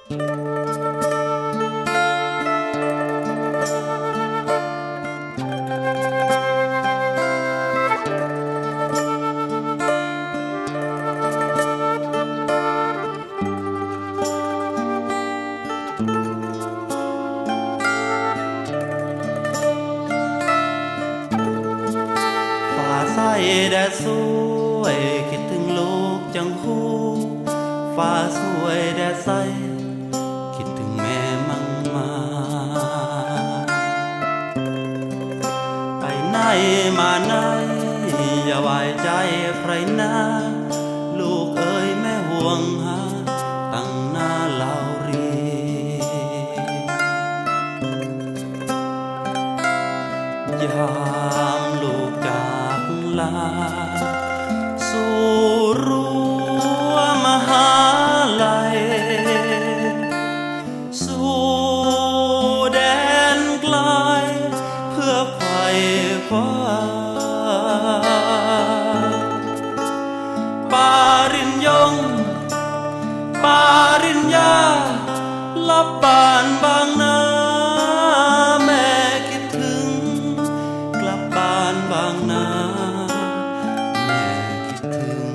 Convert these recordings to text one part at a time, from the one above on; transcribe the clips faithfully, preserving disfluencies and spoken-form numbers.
ใส่แดดสวยคิดถึงลูกจังคู่ฟ้าสวยแดดใสคิดถึงแม่มั่งมาไปไหนมาไหนอย่าไว้ใจใครนะลูกเอ๋ยแม่ห่วงหาตั้งหน้าเล่ารียามลูกจากลาสู่รั้วมหาลัยสู่แดนไกลเพื่อไขว่คว้าปริญญงปริญญาลับบ้านบางนาแม่คิดถึงกลับบ้านบางนาแม่คิดถึง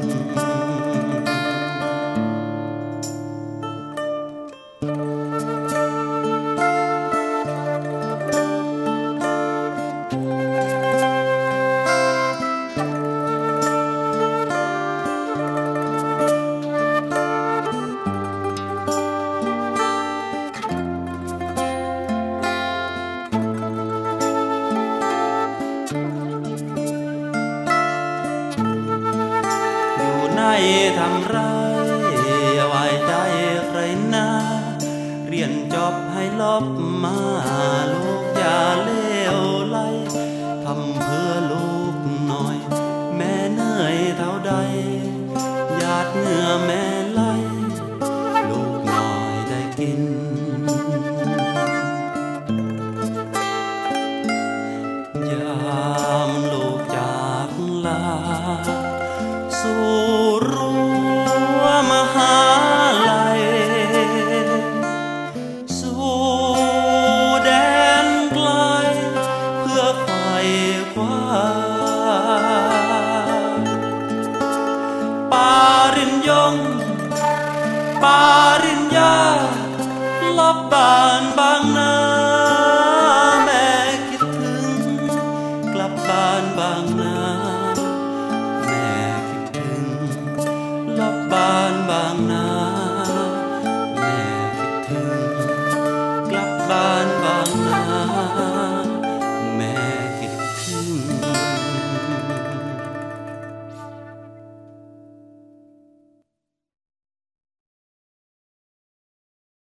ทำไรอย่าไว้ใจใครนะเรียนจบให้ลบมาลูกอย่าเลวไหลทำเพื่อลูกหน่อยแม่เหนื่อยเท่าใดหยาดเหงื่อแม่ไหลลูกหน่อยได้กินยามลูกจากลาสู่รั้วมหาลัยสู่แดนไกลเพื่อไขว่คว้าปริญญงปริญญาลับบ้านบางนา